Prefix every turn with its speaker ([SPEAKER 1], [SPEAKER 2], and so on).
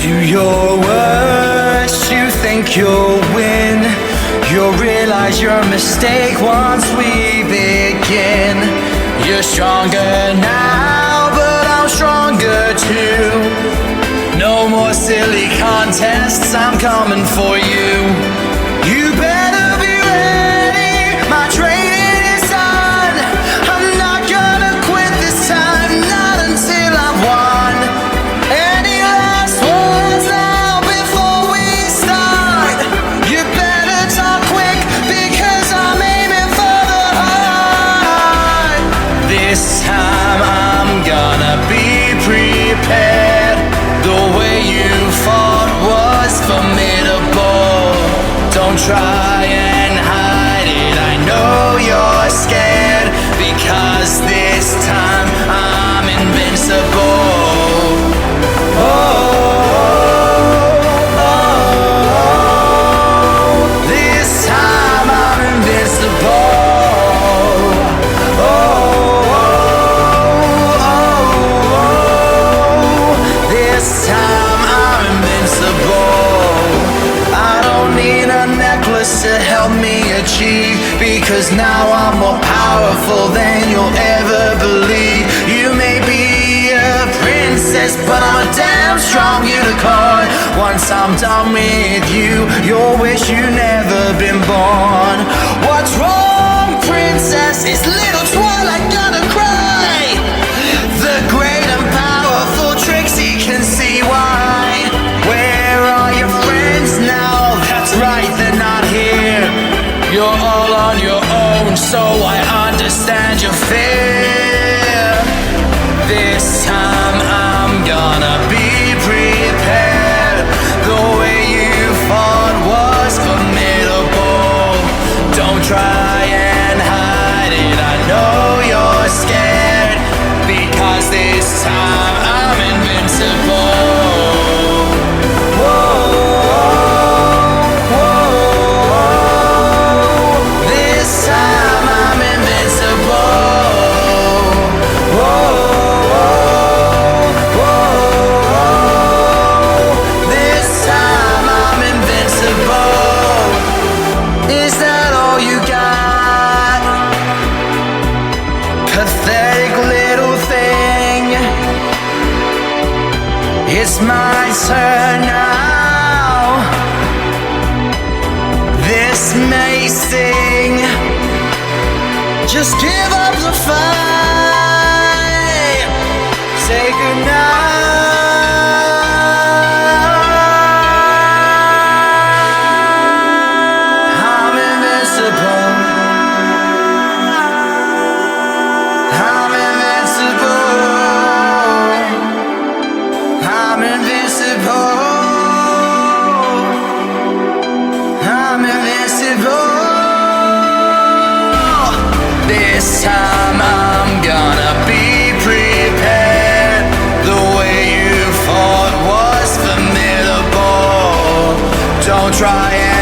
[SPEAKER 1] do your worst, you think you'll win. You'll realize you're a mistake once we begin. You're stronger now, but I'm stronger too. No more silly contests, I'm coming for you. You better be ready, my training is on. I'm not gonna quit this time, not until I've won. Any last words now before we start? You better talk quick, because I'm aiming for the heart. This time I'm gonna be prepared. The way you fought was formidable. Don't try and hide it, I know you're scared, because this time I'm invincible. Oh, oh, oh, this time I'm invincible. Oh, oh, oh, this time I'm invincible. I don't need a necklace to help me achieve, because now I'm more powerful than you'll ever believe. You may be a princess, but I'm a damn strong unicorn. Once I'm done with you, you'll wish you'd never been born. What's wrong, princess? Is little Twilight gonna cry? The great and powerful Trixie can see why. Where are your friends now? That's right, they're not here. You're all on your own, so I understand your fear. This time I'm gonna be prepared. The way you fought was formidable. Don't try and hide it, I know you're scared, because this time I'm invincible. Whoa, whoa, this time I'm invincible. Whoa, whoa, this time I'm invincible. Is that all you got? Pathetic little thing. It's my turn now. This may sting. Just give up the fight. Say goodnight. I'm invincible. I'm invincible. I'm invincible. I'm invincible. This time I'm gonna be prepared. The way you fought was formidable. Don't try